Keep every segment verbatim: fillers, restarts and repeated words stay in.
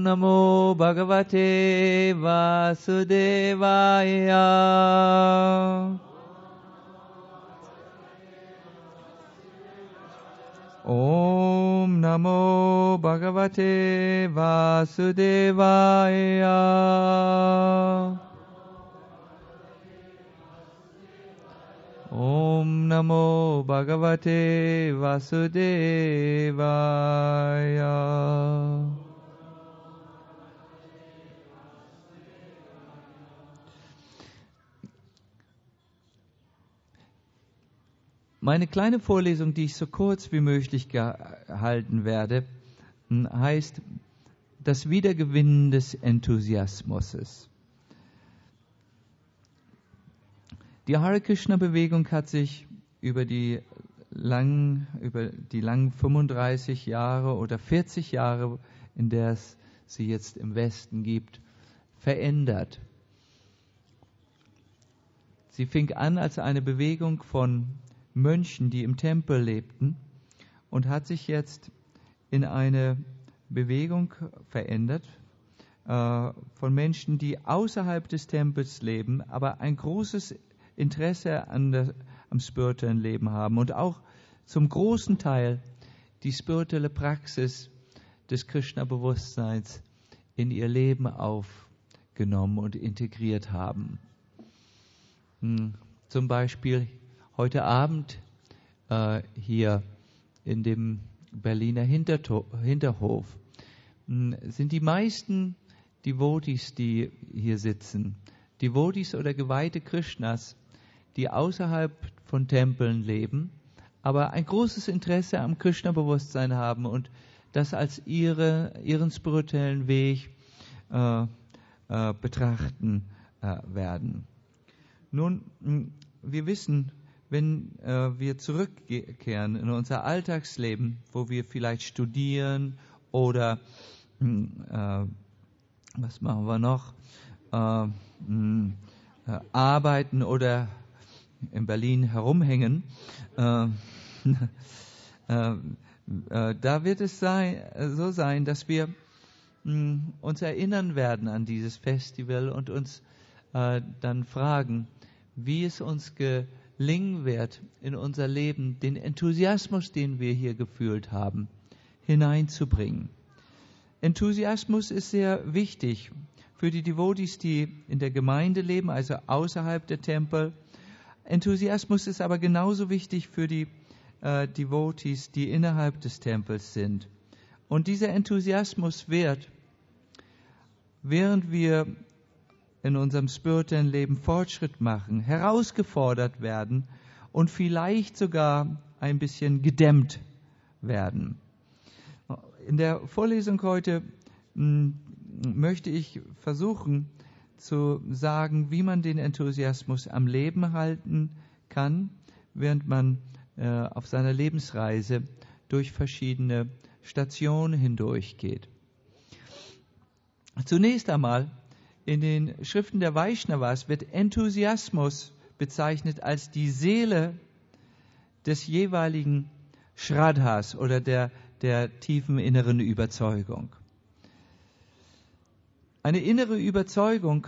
Namo Bhagavate Vasudevaya. Om Namo Bhagavate Vasudevaya. Om Namo Bhagavate Vasudevaya. Meine kleine Vorlesung, die ich so kurz wie möglich gehalten werde, heißt das Wiedergewinnen des Enthusiasmus. Die Hare Krishna Bewegung hat sich über die langen, über die langen fünfunddreißig Jahre oder vierzig Jahre, in der es sie jetzt im Westen gibt, verändert. Sie fing an als eine Bewegung von Mönchen, die im Tempel lebten, und hat sich jetzt in eine Bewegung verändert äh, von Menschen, die außerhalb des Tempels leben, aber ein großes Interesse an der, am spirituellen Leben haben und auch zum großen Teil die spirituelle Praxis des Krishna-Bewusstseins in ihr Leben aufgenommen und integriert haben. Hm, zum Beispiel heute Abend äh, hier in dem Berliner Hinterto- Hinterhof hm, sind die meisten Devotees, die hier sitzen, Devotees oder Geweihte Krishnas, die außerhalb von Tempeln leben, aber ein großes Interesse am Krishna-Bewusstsein haben und das als ihre, ihren spirituellen Weg äh, äh, betrachten äh, werden. Nun, mh, wir wissen, wenn äh, wir zurückkehren in unser Alltagsleben, wo wir vielleicht studieren oder mh, äh, was machen wir noch, äh, mh, äh, arbeiten oder in Berlin herumhängen, äh, äh, äh, da wird es sein, so sein, dass wir mh, uns erinnern werden an dieses Festival und uns äh, dann fragen, wie es uns gelingen wird, in unser Leben den Enthusiasmus, den wir hier gefühlt haben, hineinzubringen. Enthusiasmus ist sehr wichtig für die Devotees, die in der Gemeinde leben, also außerhalb der Tempel. Enthusiasmus ist aber genauso wichtig für die äh, Devotees, die innerhalb des Tempels sind. Und dieser Enthusiasmus wird, während wir in unserem spirituellen Leben Fortschritt machen, herausgefordert werden und vielleicht sogar ein bisschen gedämmt werden. In der Vorlesung heute mh, möchte ich versuchen zu sagen, wie man den Enthusiasmus am Leben halten kann, während man äh, auf seiner Lebensreise durch verschiedene Stationen hindurchgeht. Zunächst einmal, in den Schriften der Vaishnavas wird Enthusiasmus bezeichnet als die Seele des jeweiligen Shraddhas oder der, der tiefen inneren Überzeugung. Eine innere Überzeugung,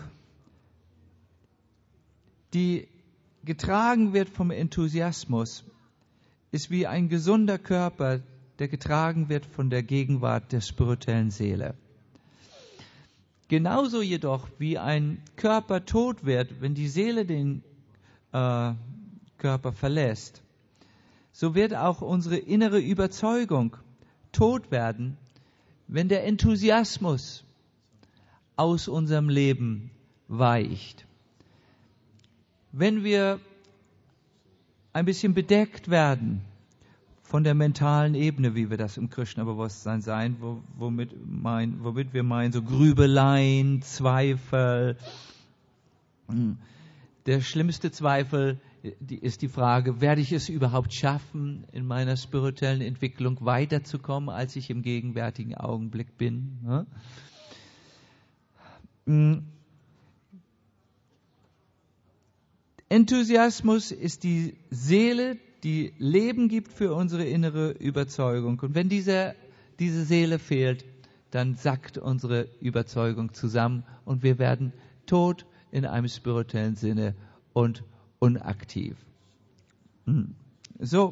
die getragen wird vom Enthusiasmus, ist wie ein gesunder Körper, der getragen wird von der Gegenwart der spirituellen Seele. Genauso jedoch wie ein Körper tot wird, wenn die Seele den äh, Körper verlässt, so wird auch unsere innere Überzeugung tot werden, wenn der Enthusiasmus aus unserem Leben weicht. Wenn wir ein bisschen bedeckt werden von der mentalen Ebene, wie wir das im Krishna-Bewusstsein sein, wo, womit, mein, womit wir meinen, so Grübeleien, Zweifel. Der schlimmste Zweifel die ist die Frage, werde ich es überhaupt schaffen, in meiner spirituellen Entwicklung weiterzukommen, als ich im gegenwärtigen Augenblick bin? Ja? Enthusiasmus ist die Seele, die Leben gibt für unsere innere Überzeugung. Und wenn diese, diese Seele fehlt, dann sackt unsere Überzeugung zusammen und wir werden tot in einem spirituellen Sinne und unaktiv. So,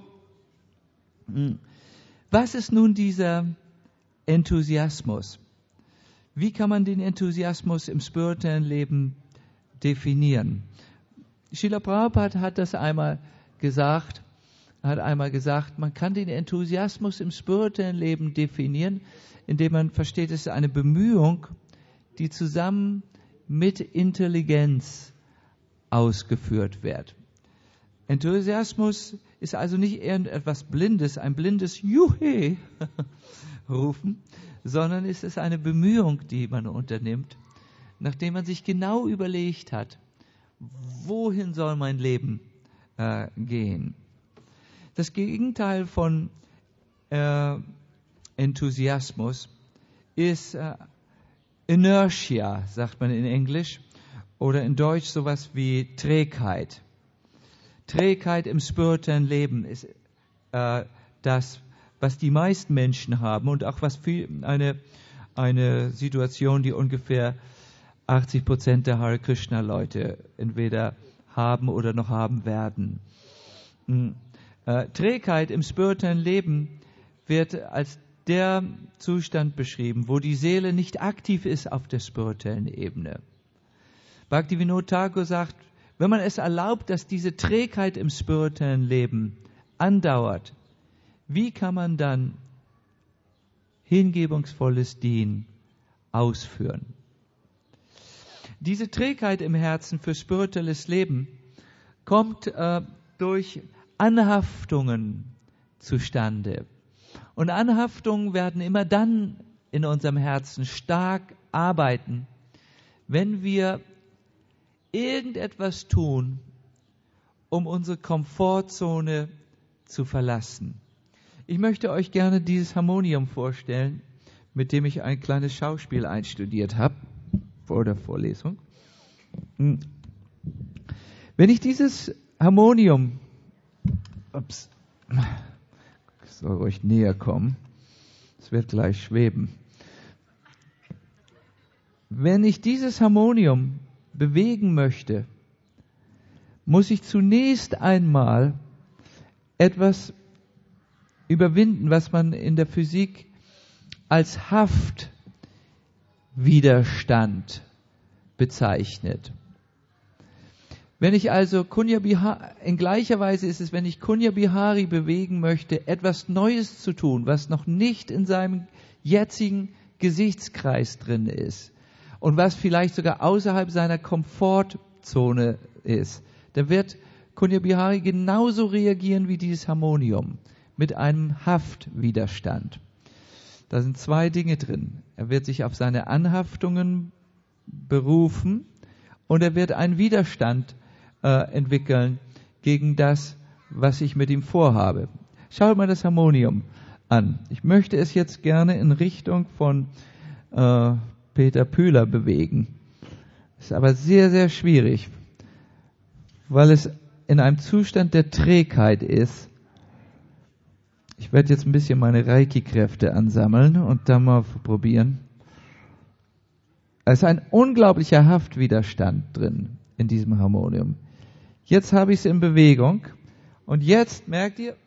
was ist nun dieser Enthusiasmus? Wie kann man den Enthusiasmus im spirituellen Leben definieren? Srila Prabhupada hat das einmal gesagt, hat einmal gesagt, man kann den Enthusiasmus im spirituellen Leben definieren, indem man versteht, es ist eine Bemühung, die zusammen mit Intelligenz ausgeführt wird. Enthusiasmus ist also nicht irgendetwas Blindes, ein blindes Juhe rufen, sondern es ist eine Bemühung, die man unternimmt, nachdem man sich genau überlegt hat, wohin soll mein Leben äh, gehen. Das Gegenteil von äh, Enthusiasmus ist äh, Inertia, sagt man in Englisch, oder in Deutsch sowas wie Trägheit. Trägheit im spirituellen Leben ist äh, das, was die meisten Menschen haben und auch was viel, eine, eine Situation, die ungefähr achtzig Prozent der Hare Krishna Leute entweder haben oder noch haben werden. Äh, Trägheit im spirituellen Leben wird als der Zustand beschrieben, wo die Seele nicht aktiv ist auf der spirituellen Ebene. Bhaktivinoda Thakur sagt, wenn man es erlaubt, dass diese Trägheit im spirituellen Leben andauert, wie kann man dann hingebungsvolles Dienen ausführen? Diese Trägheit im Herzen für spirituelles Leben kommt äh, durch Anhaftungen zustande. Und Anhaftungen werden immer dann in unserem Herzen stark arbeiten, wenn wir irgendetwas tun, um unsere Komfortzone zu verlassen. Ich möchte euch gerne dieses Harmonium vorstellen, mit dem ich ein kleines Schauspiel einstudiert habe, vor der Vorlesung. Wenn ich dieses Harmonium, ups, ich soll euch näher kommen, es wird gleich schweben. Wenn ich dieses Harmonium bewegen möchte, muss ich zunächst einmal etwas überwinden, was man in der Physik als Haftwiderstand bezeichnet. Wenn ich also Kunya Bihari, in gleicher Weise ist es, wenn ich Kunya Bihari bewegen möchte, etwas Neues zu tun, was noch nicht in seinem jetzigen Gesichtskreis drin ist und was vielleicht sogar außerhalb seiner Komfortzone ist, da wird Kunya Bihari genauso reagieren wie dieses Harmonium, mit einem Haftwiderstand. Da sind zwei Dinge drin. Er wird sich auf seine Anhaftungen berufen und er wird einen Widerstand äh, entwickeln gegen das, was ich mit ihm vorhabe. Schaut mal das Harmonium an. Ich möchte es jetzt gerne in Richtung von äh, Peter Pühler bewegen. Ist aber sehr, sehr schwierig, weil es in einem Zustand der Trägheit ist. Ich werde jetzt ein bisschen meine Reiki-Kräfte ansammeln und dann mal probieren. Es ist ein unglaublicher Haftwiderstand drin in diesem Harmonium. Jetzt habe ich es in Bewegung und jetzt, merkt ihr,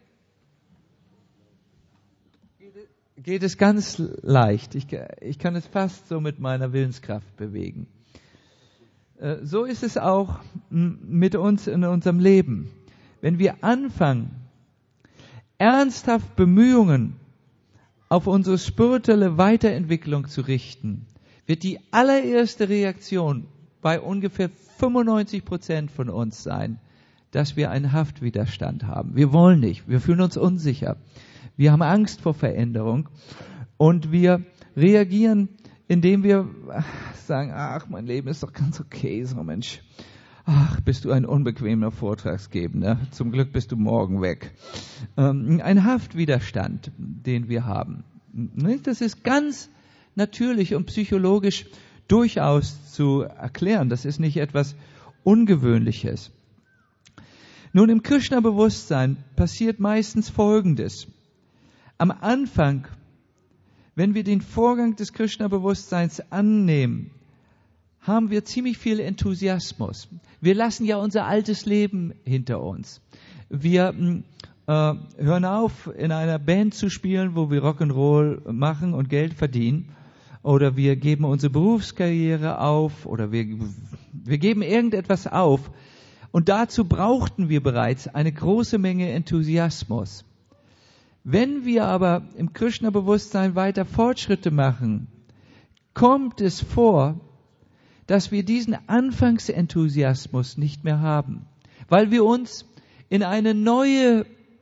geht es ganz leicht. Ich, ich kann es fast so mit meiner Willenskraft bewegen. So ist es auch mit uns in unserem Leben. Wenn wir anfangen, ernsthaft Bemühungen auf unsere spirituelle Weiterentwicklung zu richten, wird die allererste Reaktion bei ungefähr fünfundneunzig Prozent von uns sein, dass wir einen Haftwiderstand haben. Wir wollen nicht, wir fühlen uns unsicher, wir haben Angst vor Veränderung und wir reagieren, indem wir sagen, ach, mein Leben ist doch ganz okay, so Mensch. Ach, bist du ein unbequemer Vortragsgebender. Zum Glück bist du morgen weg. Ähm, ein Haftwiderstand, den wir haben. Das ist ganz natürlich und psychologisch durchaus zu erklären. Das ist nicht etwas Ungewöhnliches. Nun, im Krishna-Bewusstsein passiert meistens Folgendes. Am Anfang wenn wir den Vorgang des Krishna-Bewusstseins annehmen, haben wir ziemlich viel Enthusiasmus. Wir lassen ja unser altes Leben hinter uns. Wir äh, hören auf, in einer Band zu spielen, wo wir Rock'n'Roll machen und Geld verdienen. Oder wir geben unsere Berufskarriere auf. Oder wir, wir geben irgendetwas auf. Und dazu brauchten wir bereits eine große Menge Enthusiasmus. Wenn wir aber im Krishna-Bewusstsein weiter Fortschritte machen, kommt es vor, dass wir diesen Anfangsenthusiasmus nicht mehr haben, weil wir uns in eine neue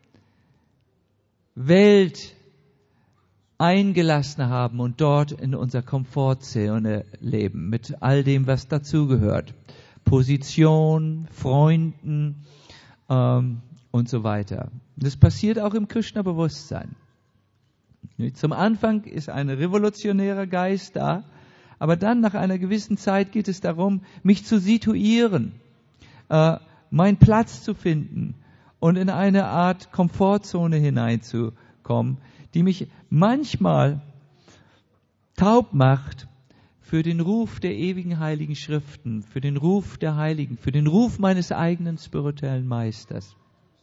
Welt eingelassen haben und dort in unserer Komfortzone leben, mit all dem, was dazugehört. Position, Freunden ähm, und so weiter. Das passiert auch im Krishna-Bewusstsein. Zum Anfang ist ein revolutionärer Geist da, aber dann nach einer gewissen Zeit geht es darum, mich zu situieren, äh, meinen Platz zu finden und in eine Art Komfortzone hineinzukommen, die mich manchmal taub macht für den Ruf der ewigen heiligen Schriften, für den Ruf der Heiligen, für den Ruf meines eigenen spirituellen Meisters.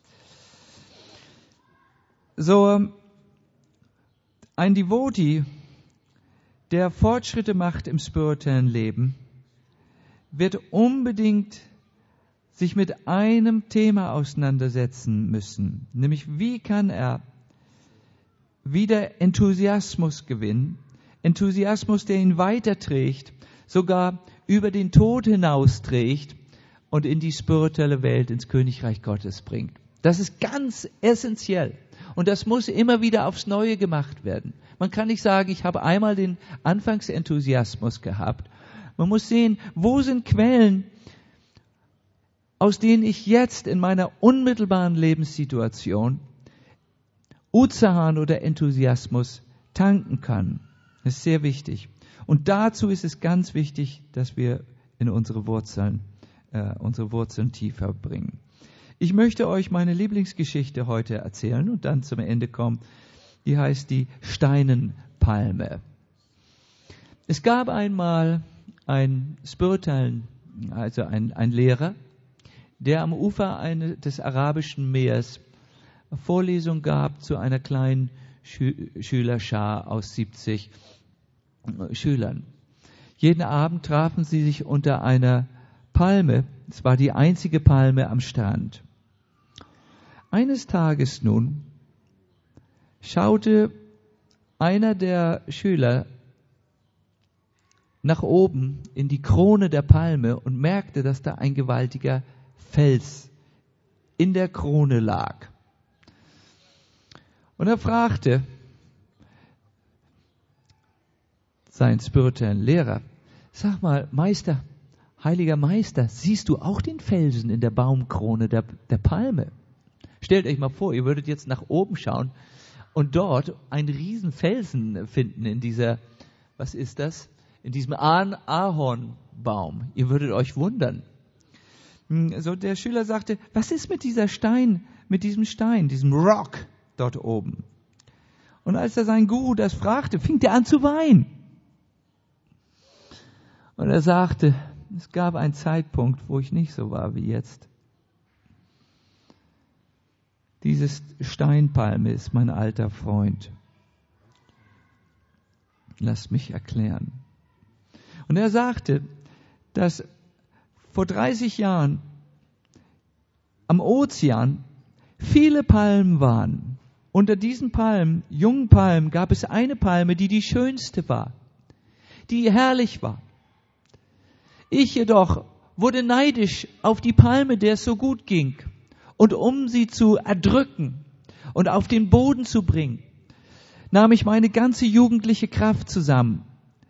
So, ein Devotee, der Fortschritte macht im spirituellen Leben, wird unbedingt sich mit einem Thema auseinandersetzen müssen. Nämlich, wie kann er wieder Enthusiasmus gewinnen? Enthusiasmus, der ihn weiterträgt, sogar über den Tod hinaus trägt und in die spirituelle Welt, ins Königreich Gottes bringt. Das ist ganz essentiell. Und das muss immer wieder aufs Neue gemacht werden. Man kann nicht sagen, ich habe einmal den Anfangsenthusiasmus gehabt. Man muss sehen, wo sind Quellen, aus denen ich jetzt in meiner unmittelbaren Lebenssituation Utsahan oder Enthusiasmus tanken kann. Das ist sehr wichtig. Und dazu ist es ganz wichtig, dass wir in unsere Wurzeln, äh, unsere Wurzeln tiefer bringen. Ich möchte euch meine Lieblingsgeschichte heute erzählen und dann zum Ende kommen. Die heißt die Steinenpalme. Es gab einmal einen spirituellen, also ein, ein Lehrer, der am Ufer eine, des Arabischen Meers Vorlesung gab zu einer kleinen Schü- Schülerschar aus siebzig Schülern. Jeden Abend trafen sie sich unter einer Palme. Es war die einzige Palme am Strand. Eines Tages nun schaute einer der Schüler nach oben in die Krone der Palme und merkte, dass da ein gewaltiger Fels in der Krone lag. Und er fragte seinen spirituellen Lehrer, sag mal, Meister, heiliger Meister, siehst du auch den Felsen in der Baumkrone der, der Palme? Stellt euch mal vor, ihr würdet jetzt nach oben schauen und dort einen riesen Felsen finden in dieser, was ist das? In diesem Ahornbaum. Ihr würdet euch wundern. So der Schüler sagte, was ist mit dieser Stein, mit diesem Stein, diesem Rock dort oben? Und als er seinen Guru das fragte, fing er an zu weinen. Und er sagte, es gab einen Zeitpunkt, wo ich nicht so war wie jetzt. Diese Steinpalme ist mein alter Freund. Lasst mich erklären. Und er sagte, dass vor dreißig Jahren am Ozean viele Palmen waren. Unter diesen Palmen, jungen Palmen, gab es eine Palme, die die schönste war, die herrlich war. Ich jedoch wurde neidisch auf die Palme, der es so gut ging. Und um sie zu erdrücken und auf den Boden zu bringen, nahm ich meine ganze jugendliche Kraft zusammen,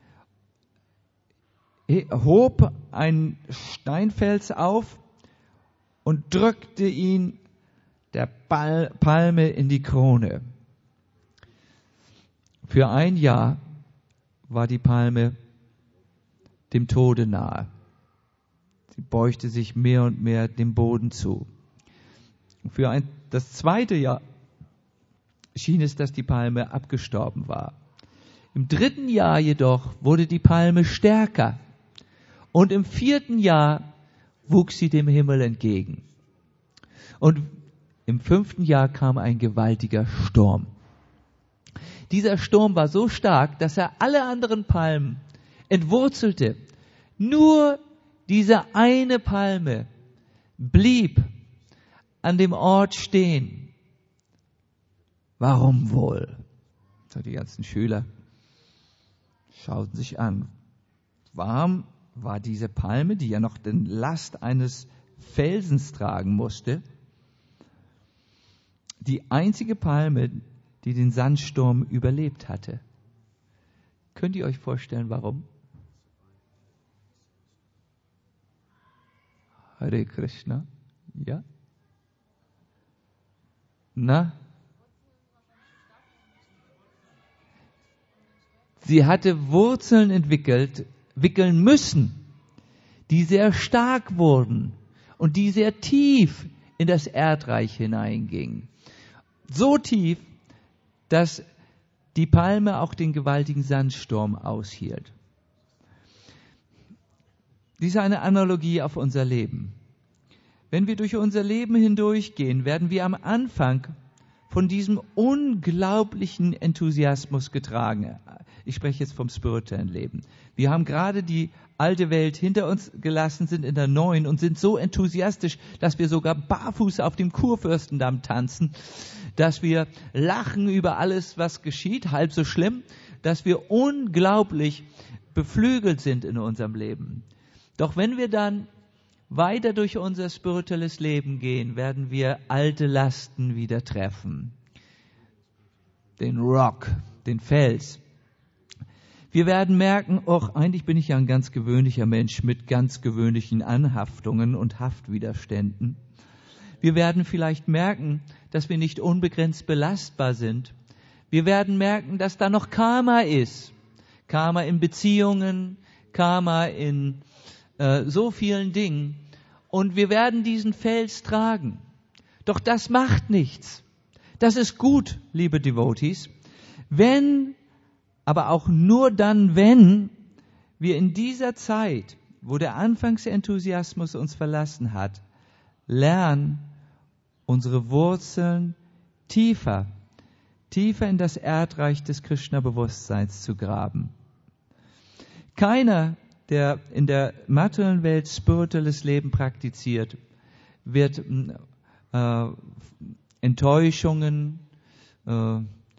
hob einen Steinfels auf und drückte ihn der Palme in die Krone. Für ein Jahr war die Palme dem Tode nahe. Sie beugte sich mehr und mehr dem Boden zu. Für ein, das zweite Jahr schien es, dass die Palme abgestorben war. Im dritten Jahr jedoch wurde die Palme stärker. Und im vierten Jahr wuchs sie dem Himmel entgegen. Und im fünften Jahr kam ein gewaltiger Sturm. Dieser Sturm war so stark, dass er alle anderen Palmen entwurzelte. Nur diese eine Palme blieb an dem Ort stehen. Warum wohl? So, die ganzen Schüler schauten sich an. Warum war diese Palme, die ja noch den Last eines Felsens tragen musste, die einzige Palme, die den Sandsturm überlebt hatte? Könnt ihr euch vorstellen, warum? Hare Krishna. Ja? Na? Sie hatte Wurzeln entwickelt, wickeln müssen, die sehr stark wurden und die sehr tief in das Erdreich hineingingen. So tief, dass die Palme auch den gewaltigen Sandsturm aushielt. Dies ist eine Analogie auf unser Leben. Wenn wir durch unser Leben hindurchgehen, werden wir am Anfang von diesem unglaublichen Enthusiasmus getragen. Ich spreche jetzt vom spirituellen Leben. Wir haben gerade die alte Welt hinter uns gelassen, sind in der neuen und sind so enthusiastisch, dass wir sogar barfuß auf dem Kurfürstendamm tanzen, dass wir lachen über alles, was geschieht, halb so schlimm, dass wir unglaublich beflügelt sind in unserem Leben. Doch wenn wir dann weiter durch unser spirituelles Leben gehen, werden wir alte Lasten wieder treffen. Den Rock, den Fels. Wir werden merken, ach, eigentlich bin ich ja ein ganz gewöhnlicher Mensch mit ganz gewöhnlichen Anhaftungen und Haftwiderständen. Wir werden vielleicht merken, dass wir nicht unbegrenzt belastbar sind. Wir werden merken, dass da noch Karma ist. Karma in Beziehungen, Karma in äh, so vielen Dingen. Und wir werden diesen Fels tragen. Doch das macht nichts. Das ist gut, liebe Devotees, wenn, aber auch nur dann, wenn wir in dieser Zeit, wo der Anfangsenthusiasmus uns verlassen hat, lernen, unsere Wurzeln tiefer, tiefer in das Erdreich des Krishna-Bewusstseins zu graben. Keiner, der in der materiellen Welt spirituelles Leben praktiziert, wird äh, Enttäuschungen, äh,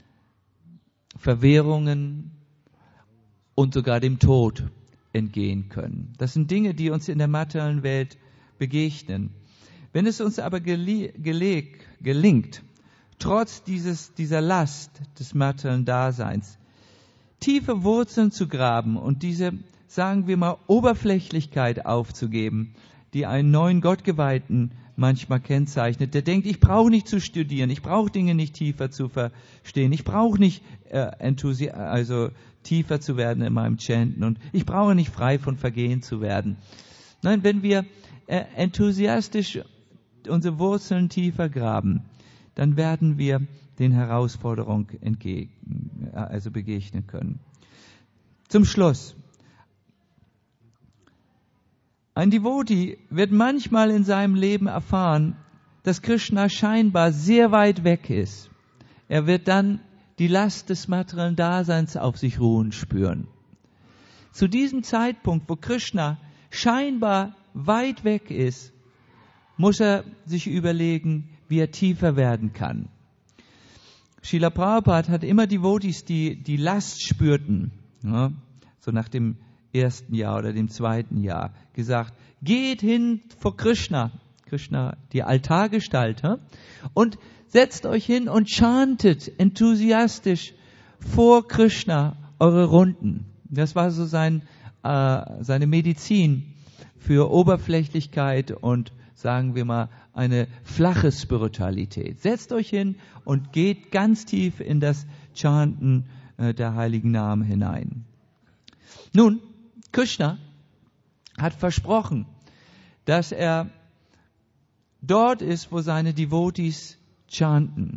Verwirrungen und sogar dem Tod entgehen können. Das sind Dinge, die uns in der materiellen Welt begegnen. Wenn es uns aber gele- geleg- gelingt, trotz dieses, dieser Last des materiellen Daseins, tiefe Wurzeln zu graben und diese, sagen wir mal, Oberflächlichkeit aufzugeben, die einen neuen Gottgeweihten manchmal kennzeichnet, der denkt, ich brauche nicht zu studieren, ich brauche Dinge nicht tiefer zu verstehen, ich brauche nicht äh, enthusi- also tiefer zu werden in meinem Chanten und ich brauche nicht frei von Vergehen zu werden. Nein, wenn wir äh, enthusiastisch unsere Wurzeln tiefer graben, dann werden wir den Herausforderungen entgegen, also begegnen können. Zum Schluss. Ein Devotee wird manchmal in seinem Leben erfahren, dass Krishna scheinbar sehr weit weg ist. Er wird dann die Last des materiellen Daseins auf sich ruhen spüren. Zu diesem Zeitpunkt, wo Krishna scheinbar weit weg ist, muss er sich überlegen, wie er tiefer werden kann. Srila Prabhupada hat immer Devotees, die die Last spürten, ja, so nach dem ersten Jahr oder dem zweiten Jahr, gesagt, geht hin vor Krishna, Krishna, die Altargestalt, ja, und setzt euch hin und chantet enthusiastisch vor Krishna eure Runden. Das war so sein, äh, seine Medizin für Oberflächlichkeit und, sagen wir mal, eine flache Spiritualität. Setzt euch hin und geht ganz tief in das Chanten äh, der heiligen Namen hinein. Nun, Krishna hat versprochen, dass er dort ist, wo seine Devotees chanten.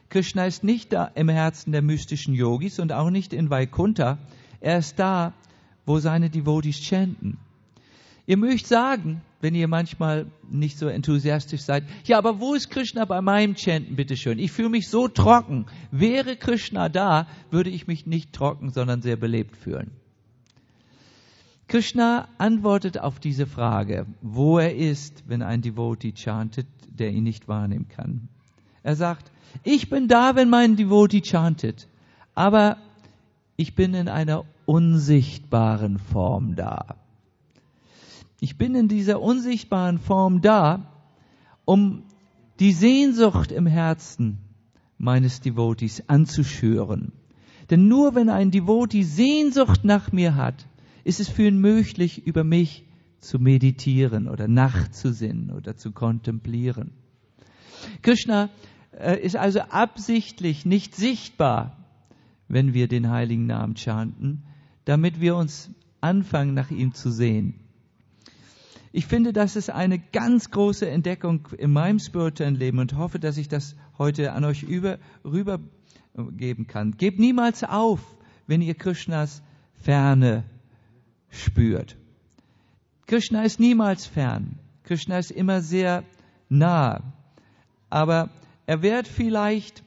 Krishna ist nicht da im Herzen der mystischen Yogis und auch nicht in Vaikuntha. Er ist da, wo seine Devotees chanten. Ihr mögt sagen, wenn ihr manchmal nicht so enthusiastisch seid, ja, aber wo ist Krishna bei meinem Chanten, bitteschön? Ich fühle mich so trocken. Wäre Krishna da, würde ich mich nicht trocken, sondern sehr belebt fühlen. Krishna antwortet auf diese Frage, wo er ist, wenn ein Devotee chantet, der ihn nicht wahrnehmen kann. Er sagt, ich bin da, wenn mein Devotee chantet, aber ich bin in einer unsichtbaren Form da. Ich bin in dieser unsichtbaren Form da, um die Sehnsucht im Herzen meines Devotees anzuschüren. Denn nur wenn ein Devotee Sehnsucht nach mir hat, ist es für ihn möglich, über mich zu meditieren oder nachzusinnen oder zu kontemplieren. Krishna äh, ist also absichtlich nicht sichtbar, wenn wir den heiligen Namen chanten, damit wir uns anfangen, nach ihm zu sehen. Ich finde, das ist eine ganz große Entdeckung in meinem spirituellen Leben und hoffe, dass ich das heute an euch über, rübergeben kann. Gebt niemals auf, wenn ihr Krishnas Ferne spürt. Krishna ist niemals fern. Krishna ist immer sehr nah. Aber er wird vielleicht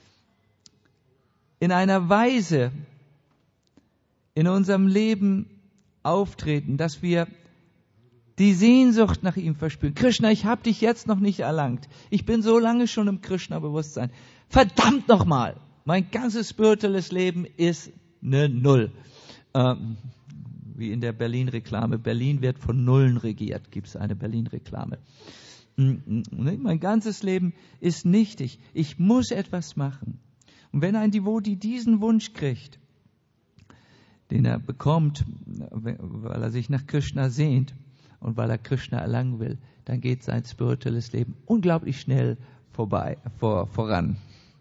in einer Weise in unserem Leben auftreten, dass wir die Sehnsucht nach ihm verspüren. Krishna, ich habe dich jetzt noch nicht erlangt. Ich bin so lange schon im Krishna-Bewusstsein. Verdammt nochmal, mein ganzes spirituelles Leben ist eine Null. Ähm, wie in der Berlin-Reklame. Berlin wird von Nullen regiert, gibt es eine Berlin-Reklame. Mein ganzes Leben ist nichtig. Ich muss etwas machen. Und wenn ein Devotee diesen Wunsch kriegt, den er bekommt, weil er sich nach Krishna sehnt und weil er Krishna erlangen will, dann geht sein spirituelles Leben unglaublich schnell vorbei, vor, voran.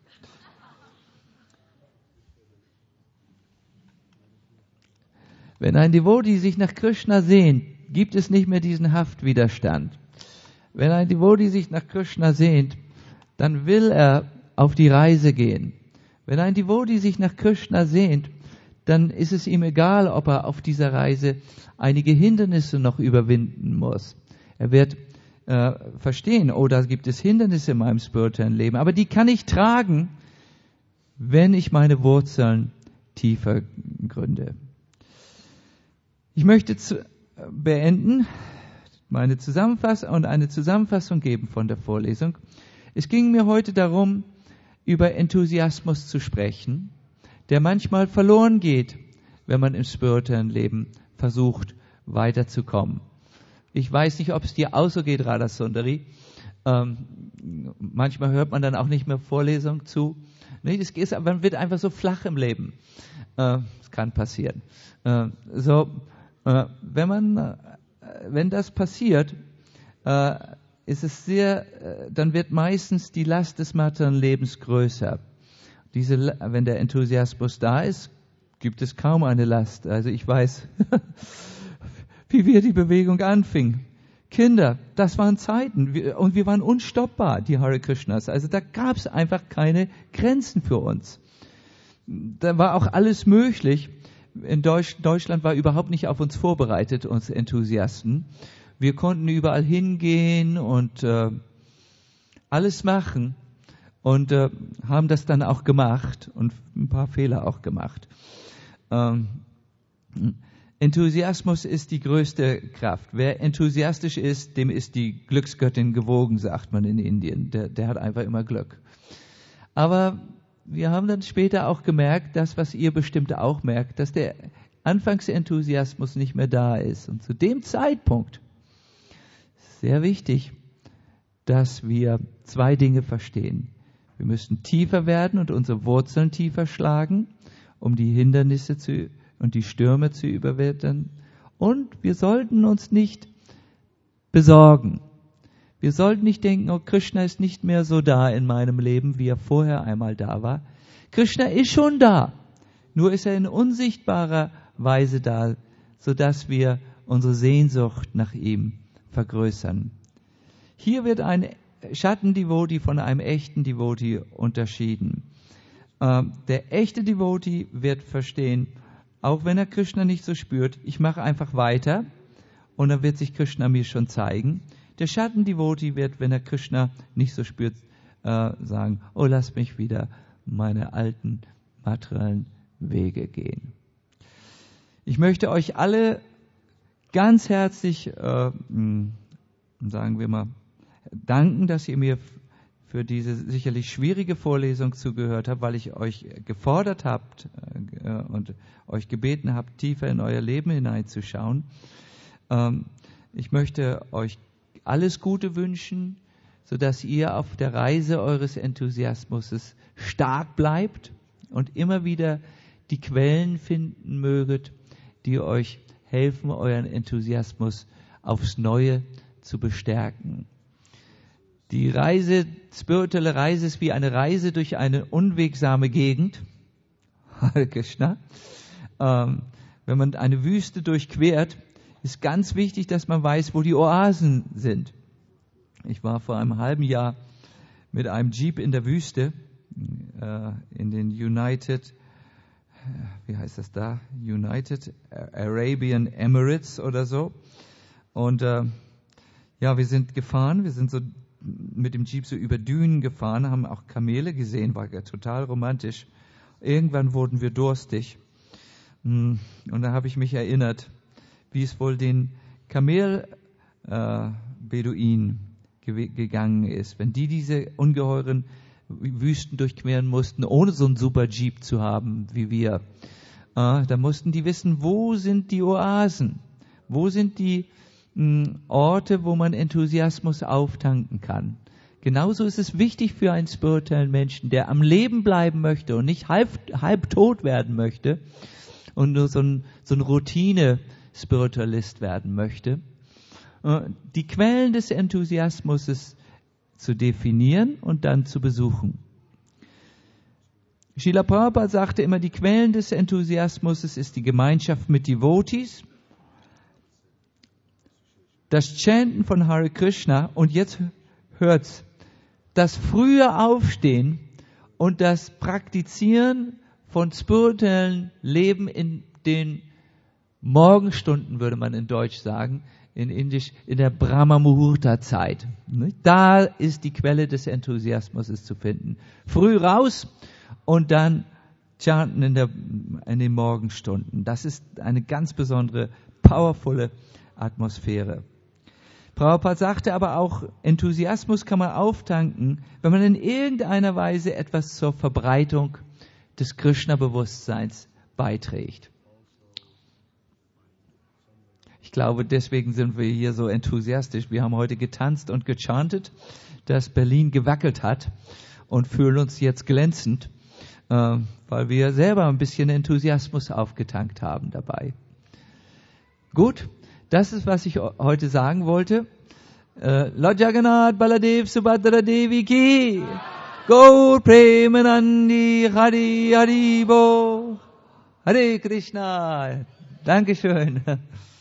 Wenn ein Devotee sich nach Krishna sehnt, gibt es nicht mehr diesen Haftwiderstand. Wenn ein Devotee sich nach Krishna sehnt, dann will er auf die Reise gehen. Wenn ein Devotee sich nach Krishna sehnt, dann ist es ihm egal, ob er auf dieser Reise einige Hindernisse noch überwinden muss. Er wird äh, verstehen, oh, da gibt es Hindernisse in meinem spirituellen Leben, aber die kann ich tragen, wenn ich meine Wurzeln tiefer gründe. Ich möchte zu, beenden meine Zusammenfassung und eine Zusammenfassung geben von der Vorlesung. Es ging mir heute darum, über Enthusiasmus zu sprechen, der manchmal verloren geht, wenn man im spirituellen Leben versucht, weiterzukommen. Ich weiß nicht, ob es dir auch so geht, Radha Sundari. Ähm, manchmal hört man dann auch nicht mehr Vorlesung zu. Nee, das geht, man wird einfach so flach im Leben. Äh, das kann passieren. Äh, so, äh, wenn man, äh, wenn das passiert, äh, ist es sehr, äh, dann wird meistens die Last des materiellen Lebens größer. Diese, wenn der Enthusiasmus da ist, gibt es kaum eine Last. Also ich weiß, wie wir die Bewegung anfingen. Kinder, das waren Zeiten und wir waren unstoppbar, die Hare Krishnas. Also da gab es einfach keine Grenzen für uns. Da war auch alles möglich. In Deutsch, Deutschland war überhaupt nicht auf uns vorbereitet, uns Enthusiasten. Wir konnten überall hingehen und äh, alles machen. Und äh, haben das dann auch gemacht und ein paar Fehler auch gemacht. Ähm, Enthusiasmus ist die größte Kraft. Wer enthusiastisch ist, dem ist die Glücksgöttin gewogen, sagt man in Indien. Der, der hat einfach immer Glück. Aber wir haben dann später auch gemerkt, das, was ihr bestimmt auch merkt, dass der Anfangsenthusiasmus nicht mehr da ist. Und zu dem Zeitpunkt ist sehr wichtig, dass wir zwei Dinge verstehen. Wir müssen tiefer werden und unsere Wurzeln tiefer schlagen, um die Hindernisse zu, und die Stürme zu überwinden. Und wir sollten uns nicht besorgen. Wir sollten nicht denken, oh, Krishna ist nicht mehr so da in meinem Leben, wie er vorher einmal da war. Krishna ist schon da, nur ist er in unsichtbarer Weise da, sodass wir unsere Sehnsucht nach ihm vergrößern. Hier wird ein Schattendevotee von einem echten Devotee unterschieden. Ähm, der echte Devotee wird verstehen, auch wenn er Krishna nicht so spürt, ich mache einfach weiter und dann wird sich Krishna mir schon zeigen. Der Schattendevotee wird, wenn er Krishna nicht so spürt, äh, sagen, oh, lass mich wieder meine alten materiellen Wege gehen. Ich möchte euch alle ganz herzlich, äh, sagen wir mal, danken, dass ihr mir für diese sicherlich schwierige Vorlesung zugehört habt, weil ich euch gefordert habt äh, und euch gebeten habt, tiefer in euer Leben hineinzuschauen. Ähm, ich möchte euch alles Gute wünschen, sodass ihr auf der Reise eures Enthusiasmus stark bleibt und immer wieder die Quellen finden möget, die euch helfen, euren Enthusiasmus aufs Neue zu bestärken. Die Reise, spirituelle Reise ist wie eine Reise durch eine unwegsame Gegend. Hare Krishna. Ähm, wenn man eine Wüste durchquert, ist ganz wichtig, dass man weiß, wo die Oasen sind. Ich war vor einem halben Jahr mit einem Jeep in der Wüste, äh, in den United, wie heißt das da? United Arabian Emirates oder so. Und äh, ja, wir sind gefahren, wir sind so mit dem Jeep so über Dünen gefahren, haben auch Kamele gesehen, war ja total romantisch. Irgendwann wurden wir durstig. Und da habe ich mich erinnert, wie es wohl den Kamel-Beduinen äh, gegangen ist, wenn die diese ungeheuren Wüsten durchqueren mussten, ohne so einen super Jeep zu haben wie wir. Äh, da mussten die wissen, wo sind die Oasen? Wo sind die mh, Orte, wo man Enthusiasmus auftanken kann? Genauso ist es wichtig für einen spirituellen Menschen, der am Leben bleiben möchte und nicht halb, halb tot werden möchte und nur so ein, so ein Routine-Spiritualist werden möchte, äh, die Quellen des Enthusiasmus zu definieren und dann zu besuchen. Srila Prabhupada sagte immer, die Quellen des Enthusiasmus ist die Gemeinschaft mit Devotees, das Chanten von Hare Krishna und jetzt hört's, das frühe Aufstehen und das Praktizieren von spirituellen Leben in den Morgenstunden, würde man in Deutsch sagen, in Indisch, in der Brahma Muhurta Zeit. Da ist die Quelle des Enthusiasmus zu finden. Früh raus und dann chanten in, der, in den Morgenstunden. Das ist eine ganz besondere, powervolle Atmosphäre. Prabhupada sagte aber auch, Enthusiasmus kann man auftanken, wenn man in irgendeiner Weise etwas zur Verbreitung des Krishna-Bewusstseins beiträgt. Ich glaube, deswegen sind wir hier so enthusiastisch. Wir haben heute getanzt und gechantet, dass Berlin gewackelt hat und fühlen uns jetzt glänzend, äh, weil wir selber ein bisschen Enthusiasmus aufgetankt haben dabei. Gut, das ist, was ich heute sagen wollte. Äh, Lord Jagannath Baladev Subhadra Devi ki Gaur Premanandi Hari Haribo Hare Krishna. Dankeschön.